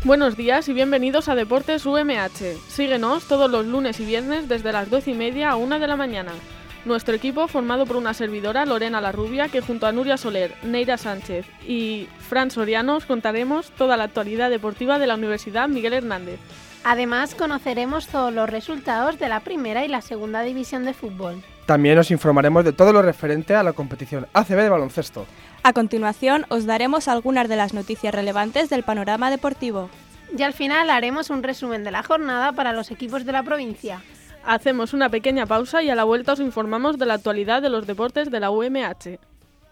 Buenos días y bienvenidos a Deportes UMH. Síguenos todos los lunes y viernes desde las 12:30 a 1 de la mañana. Nuestro equipo, formado por una servidora, Lorena Larrubia, que junto a Nuria Soler, Neira Sánchez y Fran Soriano os contaremos toda la actualidad deportiva de la Universidad Miguel Hernández. Además, conoceremos todos los resultados de la primera y la segunda división de fútbol. También os informaremos de todo lo referente a la competición ACB de baloncesto. A continuación, os daremos algunas de las noticias relevantes del panorama deportivo. Y al final haremos un resumen de la jornada para los equipos de la provincia. Hacemos una pequeña pausa y a la vuelta os informamos de la actualidad de los deportes de la UMH.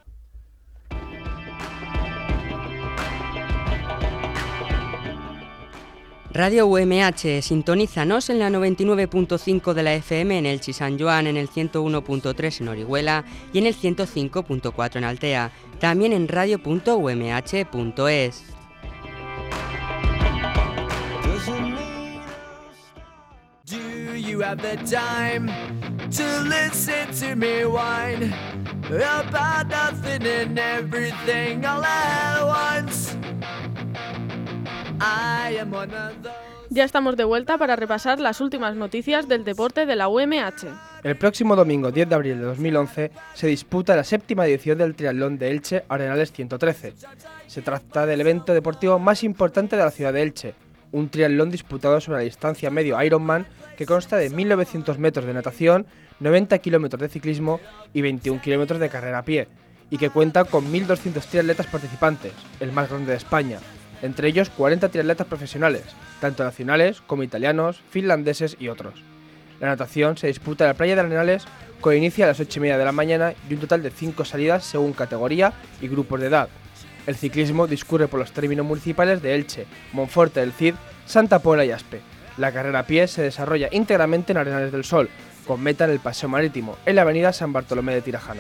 Radio UMH, sintonízanos en la 99.5 de la FM en Elche y San Joan, en el 101.3 en Orihuela y en el 105.4 en Altea, también en radio.umh.es. Do you have the time to listen to me whine about nothing and everything all at once? Ya estamos de vuelta para repasar las últimas noticias del deporte de la UMH. El próximo domingo 10 de abril de 2011 se disputa la 7ª edición del Triatlón de Elche Arenales 113. Se trata del evento deportivo más importante de la ciudad de Elche, un triatlón disputado sobre la distancia medio Ironman que consta de 1.900 metros de natación, 90 kilómetros de ciclismo y 21 kilómetros de carrera a pie, y que cuenta con 1.200 triatletas participantes, el más grande de España. Entre ellos 40 triatletas profesionales, tanto nacionales como italianos, finlandeses y otros. La natación se disputa en la playa de Arenales con inicio a las 8:30 de la mañana y un total de 5 salidas según categoría y grupos de edad. El ciclismo discurre por los términos municipales de Elche, Monforte del Cid, Santa Pola y Aspe. La carrera a pie se desarrolla íntegramente en Arenales del Sol, con meta en el Paseo Marítimo, en la avenida San Bartolomé de Tirajana.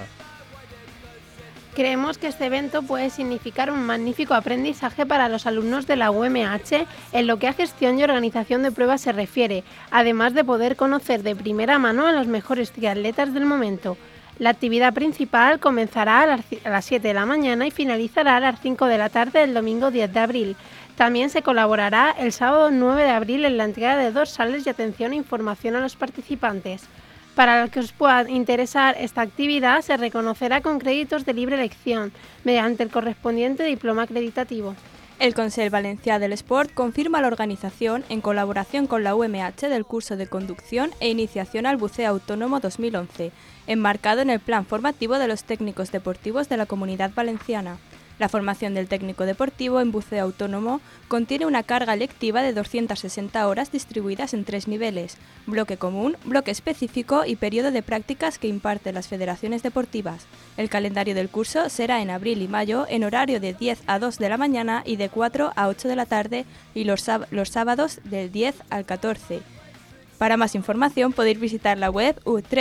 Creemos que este evento puede significar un magnífico aprendizaje para los alumnos de la UMH en lo que a gestión y organización de pruebas se refiere, además de poder conocer de primera mano a los mejores triatletas del momento. La actividad principal comenzará a las 7 de la mañana y finalizará a las 5 de la tarde del domingo 10 de abril. También se colaborará el sábado 9 de abril en la entrega de dorsales y atención e información a los participantes. Para los que os pueda interesar esta actividad, se reconocerá con créditos de libre elección, mediante el correspondiente diploma acreditativo. El Consell Valencià del Sport confirma la organización, en colaboración con la UMH, del curso de conducción e iniciación al buceo autónomo 2011, enmarcado en el plan formativo de los técnicos deportivos de la Comunidad Valenciana. La formación del técnico deportivo en buceo autónomo contiene una carga lectiva de 260 horas distribuidas en 3 niveles: bloque común, bloque específico y periodo de prácticas que imparten las federaciones deportivas. El calendario del curso será en abril y mayo en horario de 10 a 2 de la mañana y de 4 a 8 de la tarde y los sábados del 10 al 14. Para más información podéis visitar la web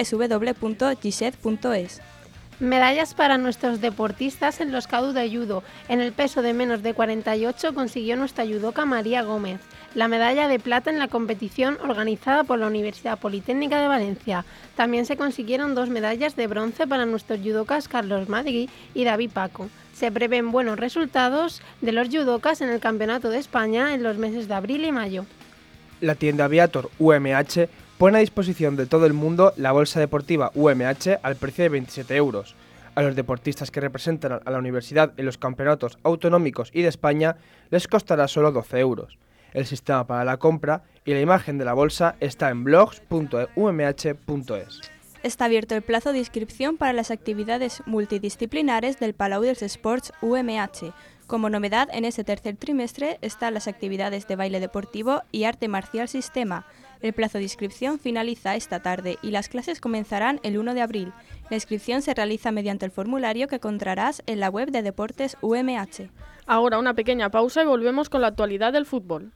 www.gised.es. Medallas para nuestros deportistas en los KADU de judo. En el peso de menos de 48 consiguió nuestra judoka María Gómez la medalla de plata en la competición organizada por la Universidad Politécnica de Valencia. También se consiguieron 2 medallas de bronce para nuestros judokas Carlos Madrid y David Paco. Se prevén buenos resultados de los judokas en el Campeonato de España en los meses de abril y mayo. La tienda Viator UMH pone a disposición de todo el mundo la bolsa deportiva UMH al precio de 27 euros. A los deportistas que representan a la universidad en los campeonatos autonómicos y de España les costará solo 12 euros. El sistema para la compra y la imagen de la bolsa está en blogs.umh.es. Está abierto el plazo de inscripción para las actividades multidisciplinares del Palau dels Esports UMH. Como novedad, en ese tercer trimestre están las actividades de baile deportivo y arte marcial sistema. El plazo de inscripción finaliza esta tarde y las clases comenzarán el 1 de abril. La inscripción se realiza mediante el formulario que encontrarás en la web de Deportes UMH. Ahora una pequeña pausa y volvemos con la actualidad del fútbol.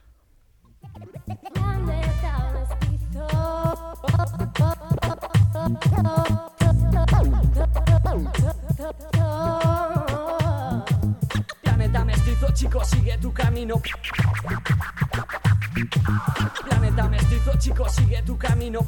Planeta mestizo, chico, sigue tu camino. Planeta mestizo, chico, sigue tu camino.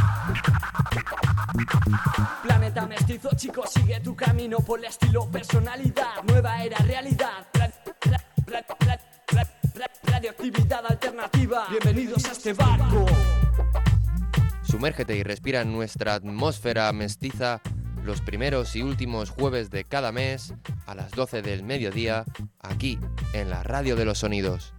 Planeta mestizo, chico, sigue tu camino. Por el estilo, personalidad, nueva era, realidad. radioactividad alternativa. Bienvenidos a este barco. Sumérgete y respira en nuestra atmósfera mestiza los primeros y últimos jueves de cada mes a las 12 del mediodía, aquí en la Radio de los Sonidos.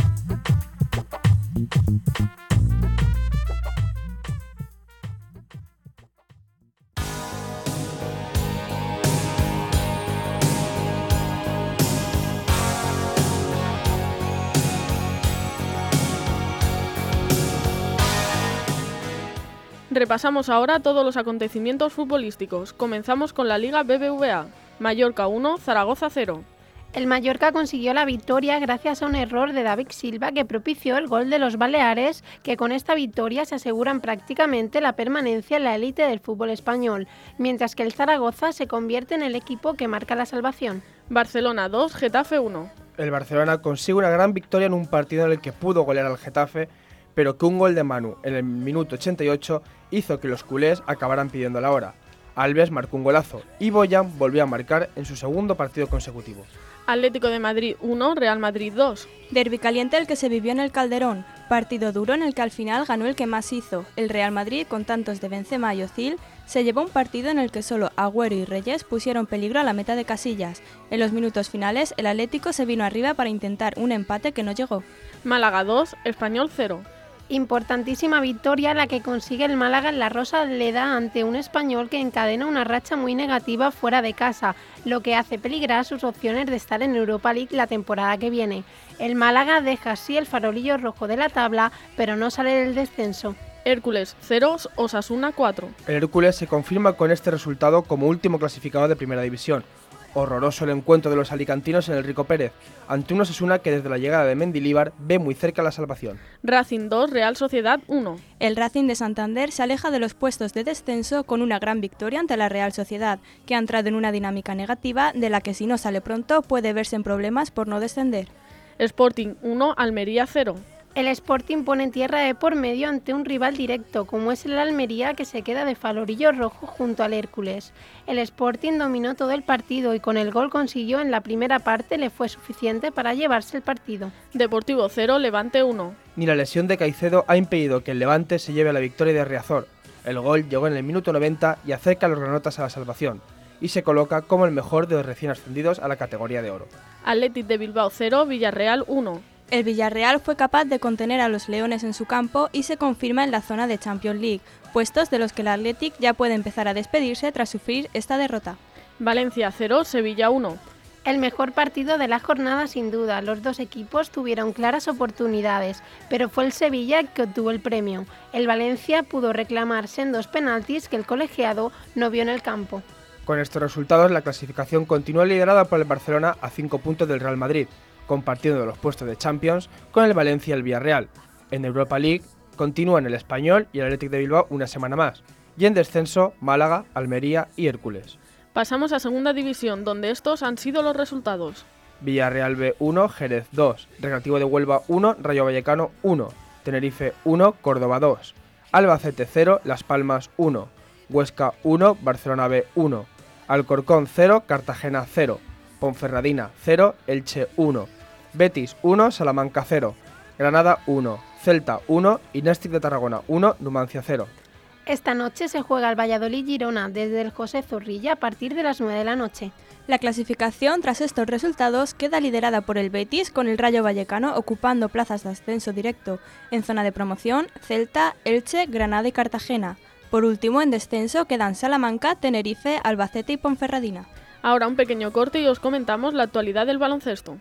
Repasamos ahora todos los acontecimientos futbolísticos. Comenzamos con la Liga BBVA. Mallorca 1, Zaragoza 0. El Mallorca consiguió la victoria gracias a un error de David Silva que propició el gol de los Baleares, que con esta victoria se aseguran prácticamente la permanencia en la élite del fútbol español, mientras que el Zaragoza se convierte en el equipo que marca la salvación. Barcelona 2, Getafe 1. El Barcelona consigue una gran victoria en un partido en el que pudo golear al Getafe, pero que un gol de Manu en el minuto 88 hizo que los culés acabaran pidiendo la hora. Alves marcó un golazo y Boyan volvió a marcar en su segundo partido consecutivo. Atlético de Madrid 1, Real Madrid 2. Derbi caliente el que se vivió en el Calderón, partido duro en el que al final ganó el que más hizo. El Real Madrid, con tantos de Benzema y Özil, se llevó un partido en el que solo Agüero y Reyes pusieron peligro a la meta de Casillas. En los minutos finales, el Atlético se vino arriba para intentar un empate que no llegó. Málaga 2, Español 0. Importantísima victoria la que consigue el Málaga en la Rosaleda ante un Español que encadena una racha muy negativa fuera de casa, lo que hace peligrar sus opciones de estar en Europa League la temporada que viene. El Málaga deja así el farolillo rojo de la tabla, pero no sale del descenso. Hércules 0, Osasuna 4. El Hércules se confirma con este resultado como último clasificado de Primera División. Horroroso el encuentro de los alicantinos en el Rico Pérez, ante un Osasuna que desde la llegada de Mendilibar ve muy cerca la salvación. Racing 2, Real Sociedad 1. El Racing de Santander se aleja de los puestos de descenso con una gran victoria ante la Real Sociedad, que ha entrado en una dinámica negativa de la que si no sale pronto puede verse en problemas por no descender. Sporting 1, Almería 0. El Sporting pone tierra de por medio ante un rival directo, como es el Almería, que se queda de farolillo rojo junto al Hércules. El Sporting dominó todo el partido y con el gol consiguió en la primera parte le fue suficiente para llevarse el partido. Deportivo 0, Levante 1. Ni la lesión de Caicedo ha impedido que el Levante se lleve a la victoria de Riazor. El gol llegó en el minuto 90 y acerca a los granotas a la salvación, y se coloca como el mejor de los recién ascendidos a la categoría de oro. Athletic de Bilbao 0, Villarreal 1. El Villarreal fue capaz de contener a los leones en su campo y se confirma en la zona de Champions League, puestos de los que el Athletic ya puede empezar a despedirse tras sufrir esta derrota. Valencia 0, Sevilla 1. El mejor partido de la jornada sin duda, los dos equipos tuvieron claras oportunidades, pero fue el Sevilla que obtuvo el premio. El Valencia pudo reclamarse en 2 penaltis que el colegiado no vio en el campo. Con estos resultados la clasificación continúa liderada por el Barcelona a 5 puntos del Real Madrid, compartiendo los puestos de Champions con el Valencia y el Villarreal. En Europa League continúan el Español y el Athletic de Bilbao una semana más, y en descenso Málaga, Almería y Hércules. Pasamos a Segunda División, donde estos han sido los resultados. Villarreal B 1, Jerez 2, Recreativo de Huelva 1, Rayo Vallecano 1, Tenerife 1, Córdoba 2, Albacete 0, Las Palmas 1, Huesca 1, Barcelona B 1, Alcorcón 0, Cartagena 0, Ponferradina 0, Elche 1, Betis 1, Salamanca 0, Granada 1, Celta 1 y Nástic de Tarragona 1, Numancia 0. Esta noche se juega el Valladolid-Girona desde el José Zorrilla a partir de las 9 de la noche. La clasificación tras estos resultados queda liderada por el Betis, con el Rayo Vallecano ocupando plazas de ascenso directo. En zona de promoción, Celta, Elche, Granada y Cartagena. Por último, en descenso quedan Salamanca, Tenerife, Albacete y Ponferradina. Ahora un pequeño corte y os comentamos la actualidad del baloncesto.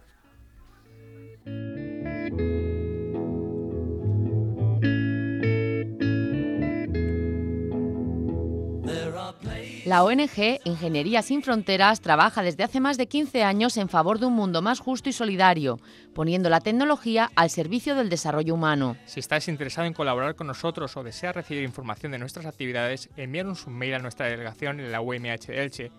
La ONG Ingeniería Sin Fronteras trabaja desde hace más de 15 años en favor de un mundo más justo y solidario, poniendo la tecnología al servicio del desarrollo humano. Si estáis interesado en colaborar con nosotros o deseas recibir información de nuestras actividades, envíanos un mail a nuestra delegación en la UMH de Elche,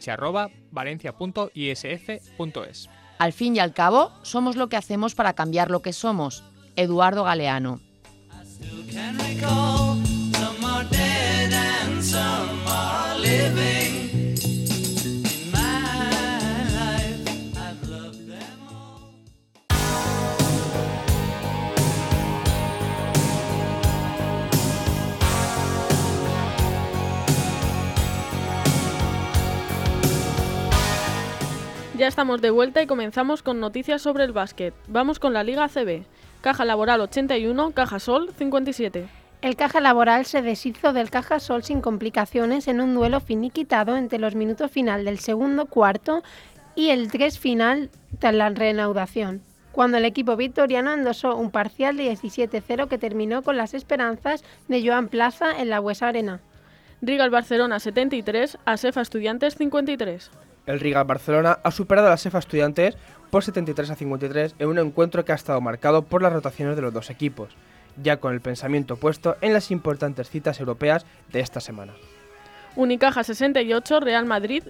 elche@valencia.isf.es. Al fin y al cabo, somos lo que hacemos para cambiar lo que somos. Eduardo Galeano. Ya estamos de vuelta y comenzamos con noticias sobre el básquet. Vamos con la Liga ACB. Caja Laboral 81, Caja Sol 57. El Caja Laboral se deshizo del Caja Sol sin complicaciones en un duelo finiquitado entre los minutos final del segundo cuarto y el 3 final tras la reanudación, cuando el equipo victoriano endosó un parcial de 17-0 que terminó con las esperanzas de Joan Plaza en la Buesa Arena. Rigal Barcelona 73, Asefa Estudiantes 53. El Rigal Barcelona ha superado a la Sefa Estudiantes por 73-53 en un encuentro que ha estado marcado por las rotaciones de los dos equipos, ya con el pensamiento puesto en las importantes citas europeas de esta semana. Unicaja 68, Real Madrid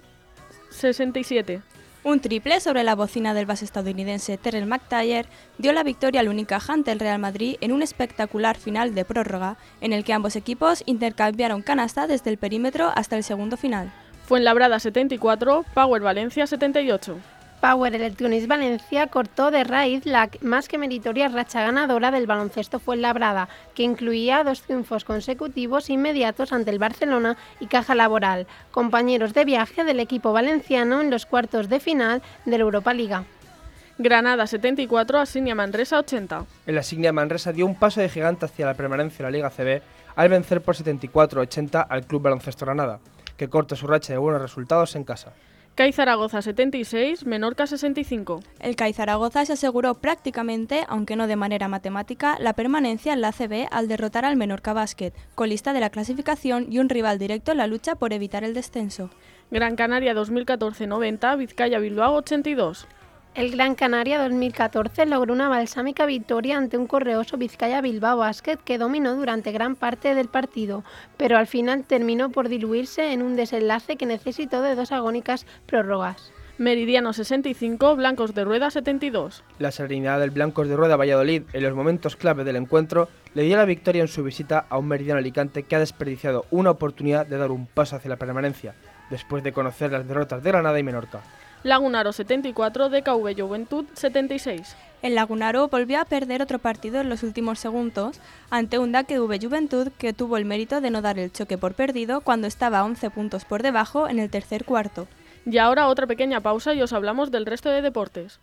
67. Un triple sobre la bocina del base estadounidense Terrell McIntyre dio la victoria al Unicaja ante el Real Madrid en un espectacular final de prórroga, en el que ambos equipos intercambiaron canasta desde el perímetro hasta el segundo final. Fuenlabrada 74, Power Valencia 78. Power Electronics Valencia cortó de raíz la más que meritoria racha ganadora del baloncesto Fuenlabrada, que incluía 2 triunfos consecutivos inmediatos ante el Barcelona y Caja Laboral, compañeros de viaje del equipo valenciano en los cuartos de final de la Europa Liga. Granada 74, Asignia Manresa 80. El Asignia Manresa dio un paso de gigante hacia la permanencia en la Liga CB al vencer por 74-80 al Club Baloncesto Granada, que corta su racha de buenos resultados en casa. CAI Zaragoza 76, Menorca 65. El CAI Zaragoza se aseguró prácticamente, aunque no de manera matemática, la permanencia en la ACB al derrotar al Menorca Basket, colista de la clasificación y un rival directo en la lucha por evitar el descenso. Gran Canaria 2014-90, Vizcaya Bilbao 82. El Gran Canaria 2014 logró una balsámica victoria ante un correoso Vizcaya Bilbao Basket que dominó durante gran parte del partido, pero al final terminó por diluirse en un desenlace que necesitó de 2 agónicas prórrogas. Meridiano 65, Blancos de Rueda 72. La serenidad del Blancos de Rueda Valladolid en los momentos clave del encuentro le dio la victoria en su visita a un Meridiano Alicante que ha desperdiciado una oportunidad de dar un paso hacia la permanencia, después de conocer las derrotas de Granada y Menorca. Lagunaro 74, DKV Juventud 76. El Lagunaro volvió a perder otro partido en los últimos segundos ante un DKV Juventud que tuvo el mérito de no dar el choque por perdido cuando estaba 11 puntos por debajo en el tercer cuarto. Y ahora otra pequeña pausa y os hablamos del resto de deportes.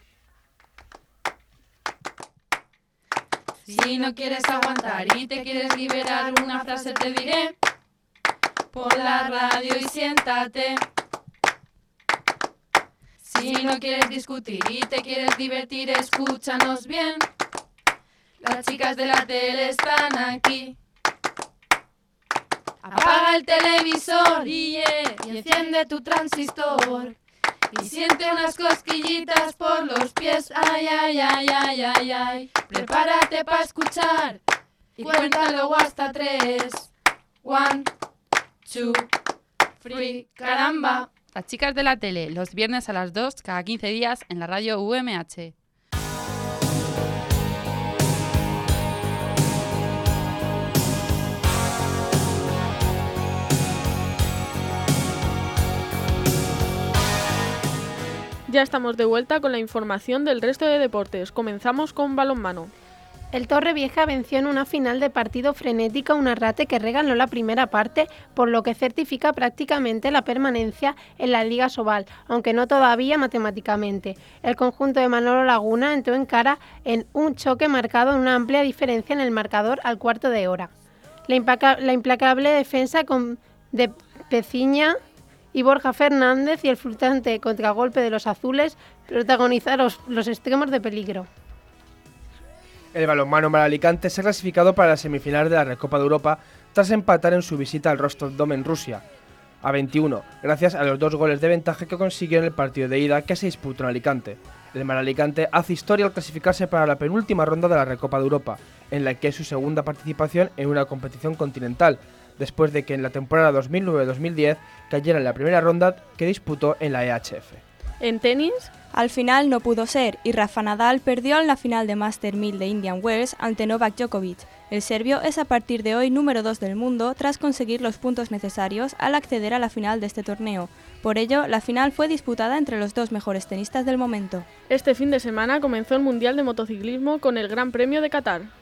Si no quieres aguantar y te quieres liberar, una frase te diré. Pon la radio y siéntate. Si no quieres discutir y te quieres divertir, escúchanos bien. Las chicas de la tele están aquí. Apaga el televisor y enciende tu transistor. Y siente unas cosquillitas por los pies. Ay, ay, ay, ay, ay, ay. Prepárate para escuchar y cuenta luego hasta 3. 1, 2, 3, caramba. Las chicas de la tele, los viernes a las 2, cada 15 días, en la radio UMH. Ya estamos de vuelta con la información del resto de deportes. Comenzamos con balonmano. El Torrevieja venció en una final de partido frenética a un Arrate que regaló la primera parte, por lo que certifica prácticamente la permanencia en la Liga Sobal, aunque no todavía matemáticamente. El conjunto de Manolo Laguna entró en cara en un choque marcado en una amplia diferencia en el marcador al cuarto de hora. La implacable defensa de Peciña y Borja Fernández y el frustrante contragolpe de los azules protagonizaron los extremos de peligro. El balonmano Malalicante se ha clasificado para las semifinales de la Recopa de Europa tras empatar en su visita al Rostov-Don en Rusia a 21, gracias a los 2 goles de ventaja que consiguió en el partido de ida que se disputó en Alicante. El Malalicante hace historia al clasificarse para la penúltima ronda de la Recopa de Europa, en la que es su segunda participación en una competición continental, después de que en la temporada 2009-2010 cayera en la primera ronda que disputó en la EHF. En tenis, al final no pudo ser y Rafa Nadal perdió en la final de Master 1000 de Indian Wells ante Novak Djokovic. El serbio es a partir de hoy número 2 del mundo tras conseguir los puntos necesarios al acceder a la final de este torneo. Por ello, la final fue disputada entre los 2 mejores tenistas del momento. Este fin de semana comenzó el Mundial de Motociclismo con el Gran Premio de Qatar.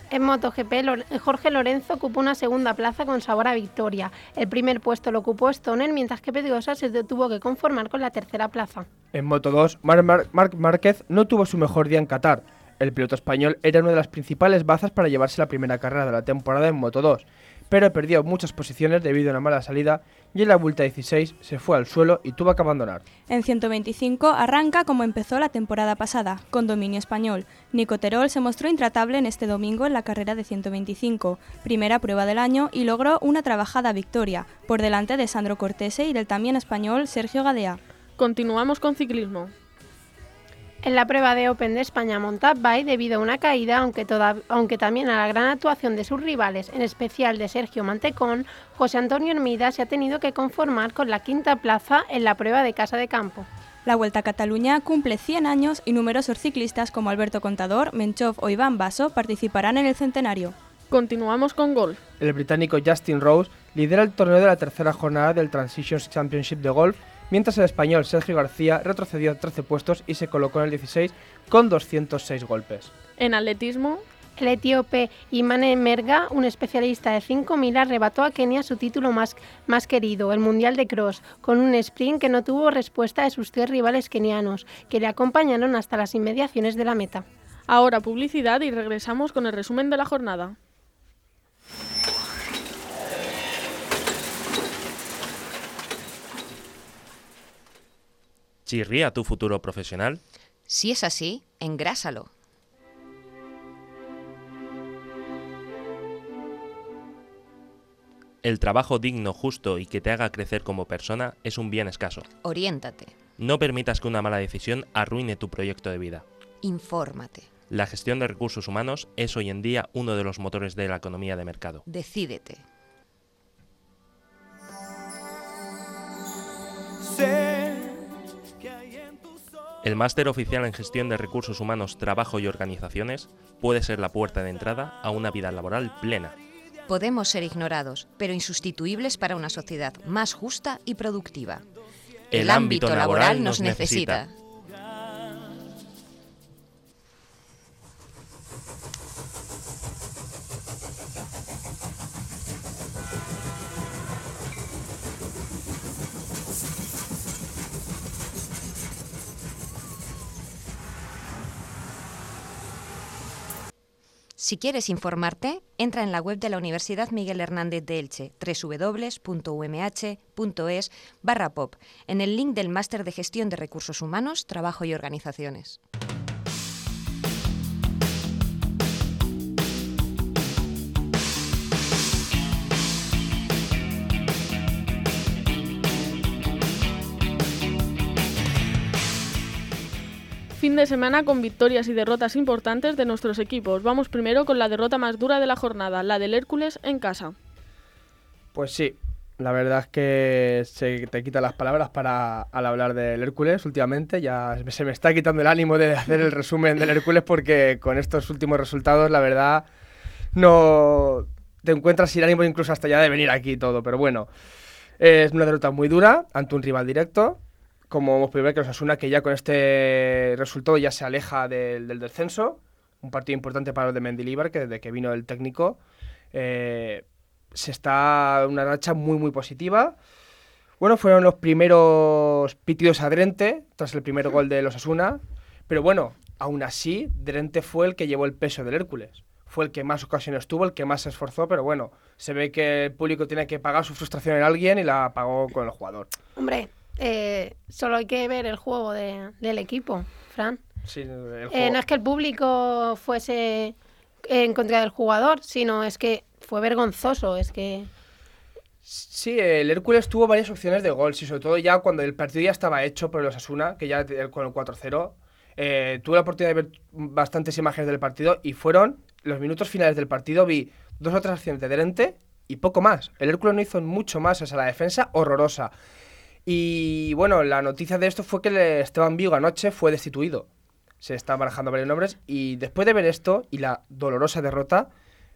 En MotoGP, Jorge Lorenzo ocupó una segunda plaza con sabor a victoria. El primer puesto lo ocupó Stoner, mientras que Pedrosa se tuvo que conformar con la tercera plaza. En Moto2, Marc Márquez no tuvo su mejor día en Qatar. El piloto español era una de las principales bazas para llevarse la primera carrera de la temporada en Moto2, pero perdió muchas posiciones debido a una mala salida y en la vuelta 16 se fue al suelo y tuvo que abandonar. En 125 arranca como empezó la temporada pasada, con dominio español. Nico Terol se mostró intratable en este domingo en la carrera de 125, primera prueba del año, y logró una trabajada victoria, por delante de Sandro Cortese y del también español Sergio Gadea. Continuamos con ciclismo. En la prueba de Open de España Mountain debido a una caída, aunque también a la gran actuación de sus rivales, en especial de Sergio Mantecón, José Antonio Hermida se ha tenido que conformar con la quinta plaza en la prueba de Casa de Campo. La Vuelta a Cataluña cumple 100 años y numerosos ciclistas como Alberto Contador, Menchov o Iván Basso participarán en el centenario. Continuamos con golf. El británico Justin Rose lidera el torneo de la tercera jornada del Transitions Championship de golf, mientras el español Sergio García retrocedió 13 puestos y se colocó en el 16 con 206 golpes. En atletismo, el etíope Imane Merga, un especialista de 5.000, arrebató a Kenia su título más querido, el Mundial de Cross, con un sprint que no tuvo respuesta de sus 3 rivales kenianos, que le acompañaron hasta las inmediaciones de la meta. Ahora publicidad y regresamos con el resumen de la jornada. ¿Chirría tu futuro profesional? Si es así, engrásalo. El trabajo digno, justo y que te haga crecer como persona es un bien escaso. Oriéntate. No permitas que una mala decisión arruine tu proyecto de vida. Infórmate. La gestión de recursos humanos es hoy en día uno de los motores de la economía de mercado. Decídete. El máster oficial en gestión de recursos humanos, trabajo y organizaciones puede ser la puerta de entrada a una vida laboral plena. Podemos ser ignorados, pero insustituibles para una sociedad más justa y productiva. El ámbito laboral nos necesita. Si quieres informarte, entra en la web de la Universidad Miguel Hernández de Elche, www.umh.es/pop, en el link del Máster de Gestión de Recursos Humanos, Trabajo y Organizaciones. Fin de semana con victorias y derrotas importantes de nuestros equipos. Vamos primero con la derrota más dura de la jornada, la del Hércules en casa. Pues sí, la verdad es que se te quitan las palabras al hablar del Hércules últimamente. Ya se me está quitando el ánimo de hacer el resumen del Hércules porque con estos últimos resultados, la verdad, no te encuentras sin ánimo incluso hasta ya de venir aquí y todo. Pero bueno, es una derrota muy dura ante un rival directo. Como hemos podido ver que Osasuna, que ya con este resultado ya se aleja del descenso, un partido importante para los de Mendilibar, que desde que vino el técnico se está una racha muy muy positiva. Bueno, fueron los primeros pitidos a Drente tras el primer gol de Osasuna, pero bueno, aún así Drente fue el que llevó el peso del Hércules. Fue el que más ocasiones tuvo, el que más se esforzó, pero bueno, se ve que el público tiene que pagar su frustración en alguien y la pagó con el jugador. Hombre, solo hay que ver el juego del equipo, Fran. Sí, el juego. No es que el público fuese en contra del jugador, sino es que fue vergonzoso, es que... Sí, el Hércules tuvo varias opciones de gol, sí, sobre todo ya cuando el partido ya estaba hecho por el Osasuna, que ya con el 4-0, tuve la oportunidad de ver bastantes imágenes del partido y fueron los minutos finales del partido, vi 2 o 3 acciones de Drente y poco más. El Hércules no hizo mucho más, o sea, la defensa horrorosa. Y bueno, la noticia de esto fue que Esteban Vigo anoche fue destituido. Se están barajando varios nombres y después de ver esto y la dolorosa derrota,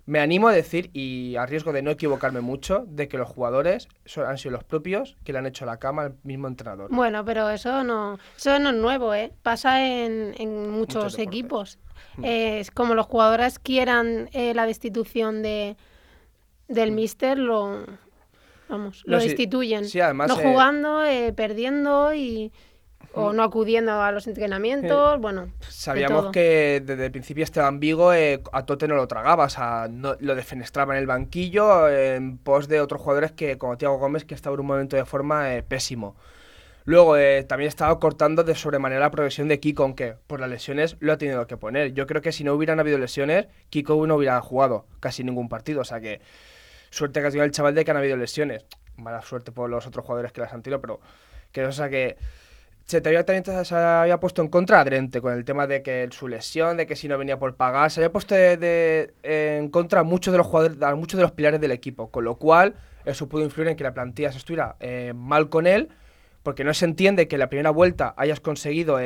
Me animo a decir, y a riesgo de no equivocarme mucho, de que los jugadores han sido los propios que le han hecho la cama al mismo entrenador. Bueno, pero eso no es nuevo, ¿eh? Pasa en muchos equipos. Es como los jugadores quieran la destitución del míster, lo destituyen. Sí, además, no jugando, perdiendo o no acudiendo a los entrenamientos, bueno. Sabíamos que desde el principio Esteban Vigo a Tote no lo tragaba, o sea, lo defenestraba en el banquillo en pos de otros jugadores como Thiago Gómez, que estaba en un momento de forma pésimo. Luego también estaba cortando de sobremanera la progresión de Kiko, aunque por las lesiones lo ha tenido que poner. Yo creo que si no hubieran habido lesiones, Kiko no hubiera jugado casi ningún partido, o sea que suerte que ha tenido el chaval de que han habido lesiones. Mala suerte por los otros jugadores que las han tenido, pero o sea que se había puesto en contra a Drente con el tema de que su lesión, de que si no venía por pagar, se había puesto en contra a muchos de los jugadores, a muchos de los pilares del equipo, con lo cual eso pudo influir en que la plantilla se estuviera mal con él, porque no se entiende que en la primera vuelta hayas conseguido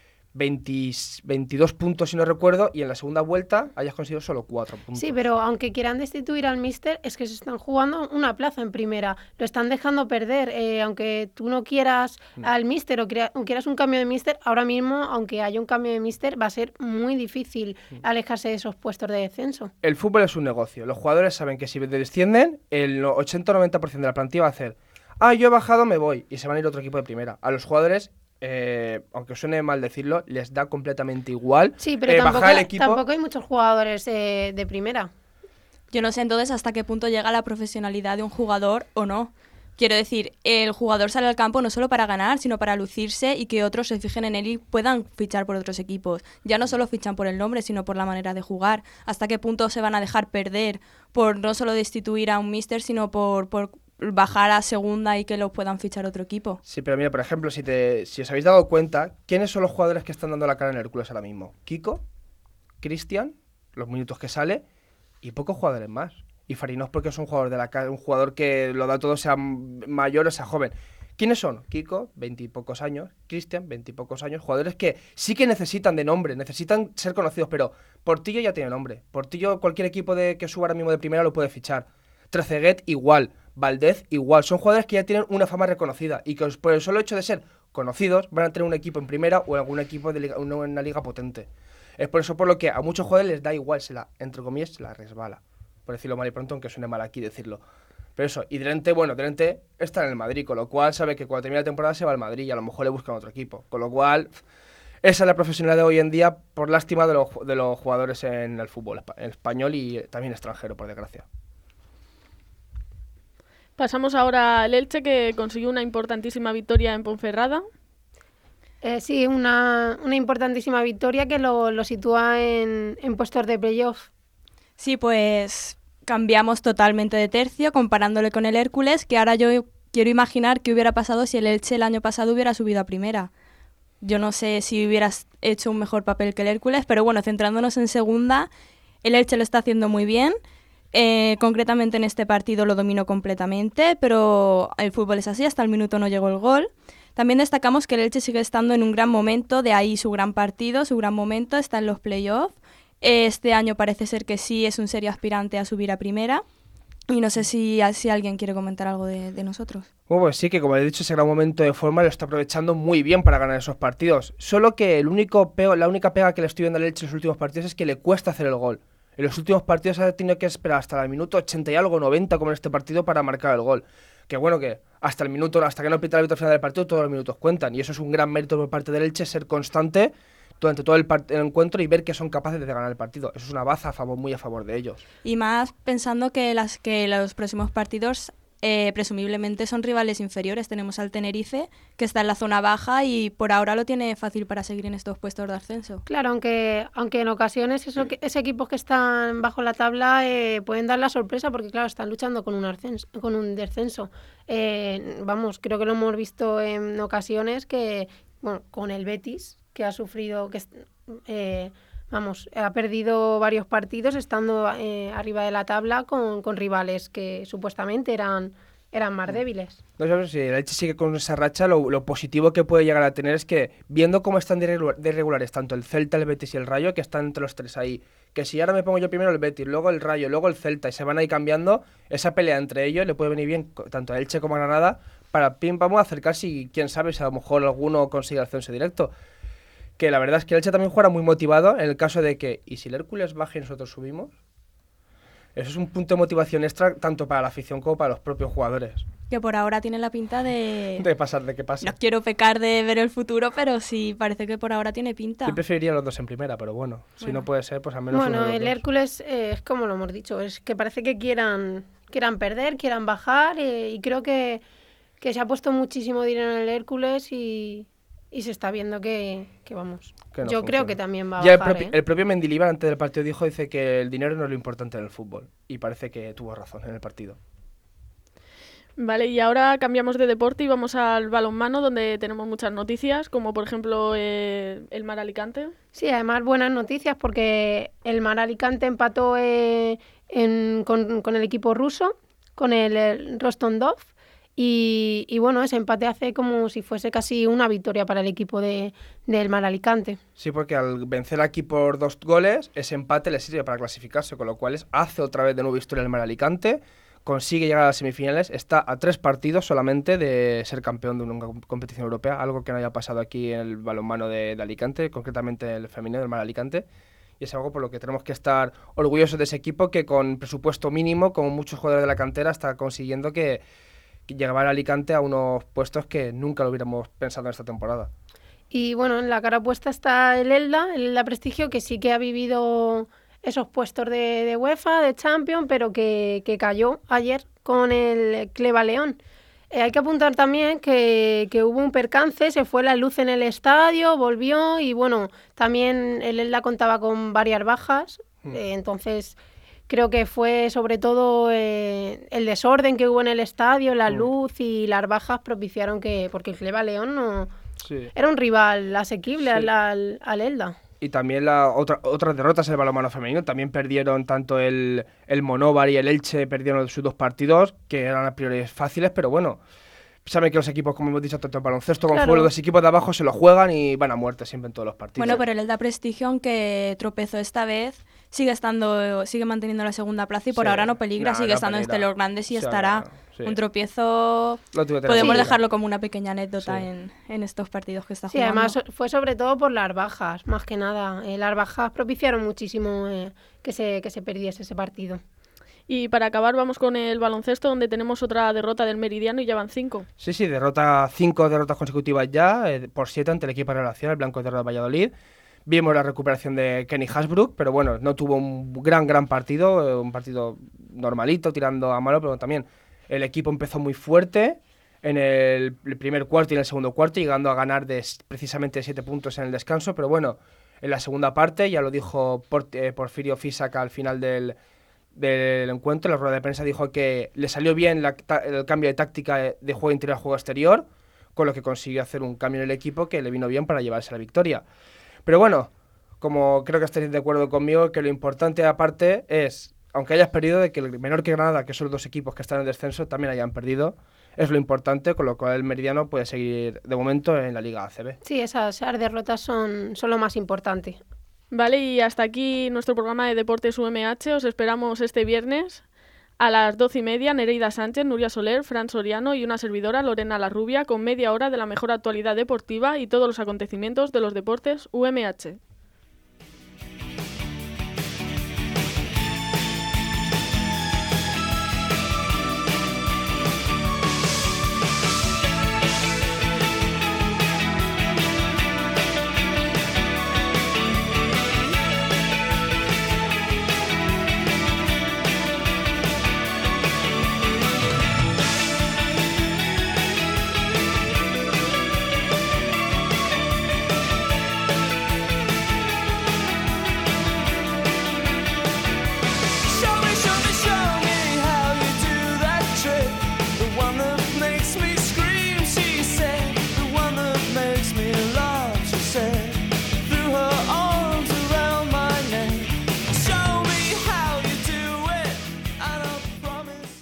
22 puntos, si no recuerdo, y en la segunda vuelta hayas conseguido solo 4 puntos. Sí, pero aunque quieran destituir al míster, es que se están jugando una plaza en primera. Lo están dejando perder. Aunque tú no quieras al míster o quieras un cambio de míster, ahora mismo, aunque haya un cambio de míster, va a ser muy difícil alejarse de esos puestos de descenso. El fútbol es un negocio. Los jugadores saben que si descienden, el 80-90% de la plantilla va a hacer yo he bajado, me voy, y se van a ir a otro equipo de primera. A los jugadores, aunque suene mal decirlo, les da completamente igual. Sí, pero tampoco hay muchos jugadores de primera. Yo no sé entonces hasta qué punto llega la profesionalidad de un jugador o no. Quiero decir, el jugador sale al campo no solo para ganar, sino para lucirse y que otros se fijen en él y puedan fichar por otros equipos. Ya no solo fichan por el nombre, sino por la manera de jugar. ¿Hasta qué punto se van a dejar perder por no solo destituir a un míster, sino por bajar a segunda y que lo puedan fichar otro equipo? Sí, pero mira, por ejemplo, si os habéis dado cuenta, ¿quiénes son los jugadores que están dando la cara en Hércules ahora mismo? Kiko, Cristian, los minutos que sale, y pocos jugadores más. Y Fariñez porque es un jugador que lo da todo, sea mayor o sea joven. ¿Quiénes son? Kiko, 20 y pocos años, Cristian, 20 y pocos años, jugadores que sí que necesitan de nombre, necesitan ser conocidos, pero Portillo ya tiene nombre. Portillo, cualquier equipo que suba ahora mismo de primera lo puede fichar. Trezeguet igual, Valdez igual, son jugadores que ya tienen una fama reconocida y que por el solo hecho de ser conocidos van a tener un equipo en primera o en algún equipo de una liga potente. Es por eso por lo que a muchos jugadores les da igual, entre comillas, se la resbala, por decirlo mal y pronto, aunque suene mal aquí decirlo. Pero eso, y Drente está en el Madrid, con lo cual sabe que cuando termine la temporada se va al Madrid y a lo mejor le buscan otro equipo, con lo cual esa es la profesionalidad de hoy en día, por lástima de los jugadores en el fútbol español y también extranjero, por desgracia. Pasamos ahora al Elche, que consiguió una importantísima victoria en Ponferrada. Sí, una importantísima victoria que lo sitúa en puestos de playoff. Sí, pues cambiamos totalmente de tercio comparándole con el Hércules, que ahora yo quiero imaginar qué hubiera pasado si el Elche el año pasado hubiera subido a primera. Yo no sé si hubieras hecho un mejor papel que el Hércules, pero bueno, centrándonos en segunda, el Elche lo está haciendo muy bien. Concretamente en este partido lo dominó completamente, pero el fútbol es así, hasta el minuto no llegó el gol. También destacamos que el Elche sigue estando en un gran momento, de ahí su gran partido, su gran momento, está en los playoffs. Este año parece ser que sí es un serio aspirante a subir a primera. Y no sé si alguien quiere comentar algo de nosotros. Bueno, pues sí, que como he dicho, ese gran momento de forma lo está aprovechando muy bien para ganar esos partidos. Solo que la única pega que le estoy viendo al Elche en los últimos partidos es que le cuesta hacer el gol. En los últimos partidos ha tenido que esperar hasta el minuto 80 y algo, 90, como en este partido, para marcar el gol. Que bueno, que hasta que no pita el árbitro final del partido, todos los minutos cuentan. Y eso es un gran mérito por parte del Elche, ser constante durante todo el encuentro y ver que son capaces de ganar el partido. Eso es una baza muy a favor de ellos. Y más pensando que los próximos partidos presumiblemente son rivales inferiores. Tenemos al Tenerife, que está en la zona baja y por ahora lo tiene fácil para seguir en estos puestos de ascenso. Claro, aunque en ocasiones esos equipos que están bajo la tabla pueden dar la sorpresa porque claro, están luchando con un descenso. Creo que lo hemos visto en ocasiones que, bueno, con el Betis, que ha sufrido, ha perdido varios partidos estando arriba de la tabla con rivales que supuestamente eran eran más débiles. No sé si el Elche sigue con esa racha, lo positivo que puede llegar a tener es que, viendo cómo están de irregulares tanto el Celta, el Betis y el Rayo, que están entre los tres ahí, que si ahora me pongo yo primero el Betis, luego el Rayo, luego el Celta, y se van ahí cambiando, esa pelea entre ellos le puede venir bien tanto a Elche como a Granada para pim pam acercarse y quién sabe si a lo mejor alguno consigue el ascenso directo. Que la verdad es que el Elche también juega muy motivado en el caso de que, ¿y si el Hércules baja y nosotros subimos? Eso es un punto de motivación extra tanto para la afición como para los propios jugadores. Que por ahora tiene la pinta de que pase. No quiero pecar de ver el futuro, pero sí parece que por ahora tiene pinta. Yo preferiría los dos en primera, pero bueno, si no puede ser, pues al menos uno de los el dos. Hércules es como lo hemos dicho, es que parece que quieran perder, quieran bajar y creo que se ha puesto muchísimo dinero en el Hércules y se está viendo que vamos. Que no yo funciona. Creo que también va a ya bajar. el propio Mendilibar antes del partido dice que el dinero no es lo importante en el fútbol y parece que tuvo razón en el partido. Vale, y ahora cambiamos de deporte y vamos al balonmano, donde tenemos muchas noticias, como por ejemplo el Mar Alicante. Sí, además buenas noticias porque el Mar Alicante empató con el equipo ruso, con el Rostov-Don. Y bueno, ese empate hace como si fuese casi una victoria para el equipo del Mar Alicante. Sí, porque al vencer aquí por 2 goles, ese empate le sirve para clasificarse, con lo cual hace otra vez de nuevo historia el Mar Alicante, consigue llegar a las semifinales, está a 3 partidos solamente de ser campeón de una competición europea, algo que no haya pasado aquí en el balonmano de Alicante, concretamente el femenino del Mar Alicante. Y es algo por lo que tenemos que estar orgullosos de ese equipo que con presupuesto mínimo, como muchos jugadores de la cantera, está consiguiendo que llegar a Alicante a unos puestos que nunca lo hubiéramos pensado en esta temporada. Y bueno, en la cara opuesta está el Elda Prestigio, que sí que ha vivido esos puestos de UEFA, de Champions, pero que cayó ayer con el Cleva León. Hay que apuntar también que hubo un percance, se fue la luz en el estadio, volvió y bueno, también el Elda contaba con varias bajas, entonces creo que fue sobre todo el desorden que hubo en el estadio, la luz y las bajas propiciaron porque el Cleva León era un rival asequible al Elda. Y también otras derrotas en el balonmano femenino. También perdieron tanto el Monóvar y el Elche, perdieron sus 2 partidos, que eran a priori fáciles, pero bueno, saben que los equipos, como hemos dicho, tanto el baloncesto como el fútbol, los equipos de abajo se lo juegan y van a muerte siempre en todos los partidos. Bueno, pero el Elda Prestigio, aunque tropezó esta vez, sigue manteniendo la segunda plaza y por ahora no peligra, sigue estando entre los grandes y estará. Un tropiezo, podemos dejarlo como una pequeña anécdota en estos partidos que está jugando. Sí, además fue sobre todo por las bajas, más que nada. Las bajas propiciaron muchísimo que se perdiese ese partido. Y para acabar vamos con el baloncesto, donde tenemos otra derrota del Meridiano y ya van 5. Sí, 5 derrotas consecutivas ya, por 7 ante el equipo de relación, el Blanco de Valladolid. Vimos la recuperación de Kenny Hasbrook, pero bueno, no tuvo un gran partido, un partido normalito, tirando a malo, pero también el equipo empezó muy fuerte en el primer cuarto y en el segundo cuarto, llegando a ganar precisamente 7 puntos en el descanso, pero bueno, en la segunda parte, ya lo dijo Porfirio Fisac al final del encuentro, en la rueda de prensa dijo que le salió bien el cambio de táctica de juego interior a juego exterior, con lo que consiguió hacer un cambio en el equipo que le vino bien para llevarse la victoria. Pero bueno, como creo que estáis de acuerdo conmigo, que lo importante aparte es, aunque hayas perdido, de que el menor que Granada, que son los 2 equipos que están en descenso, también hayan perdido, es lo importante, con lo cual el Meridiano puede seguir de momento en la Liga ACB. Sí, esas derrotas son lo más importante. Vale, y hasta aquí nuestro programa de Deportes UMH. Os esperamos este viernes a las 12:30, Nereida Sánchez, Nuria Soler, Fran Soriano y una servidora, Lorena Larrubia, con media hora de la mejor actualidad deportiva y todos los acontecimientos de los deportes UMH.